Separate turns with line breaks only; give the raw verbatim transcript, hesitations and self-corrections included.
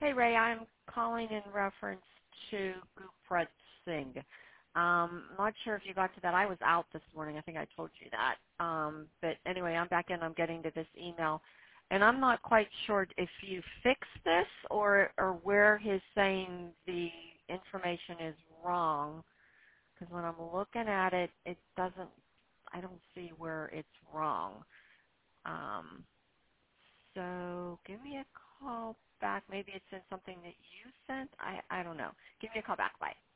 Hey, Ray, I'm calling in reference to Guprat Singh. Um, not sure if you got to that. I was out this morning. I think I told you that. Um, but anyway, I'm back in. I'm getting to this email. And I'm not quite sure if you fixed this or, or where he's saying the information is wrong. Because when I'm looking at it, it doesn't, I don't see where it's wrong. Um, so give me a call back. Maybe it's in something that you sent. I, I don't know. Give me a call back. Bye.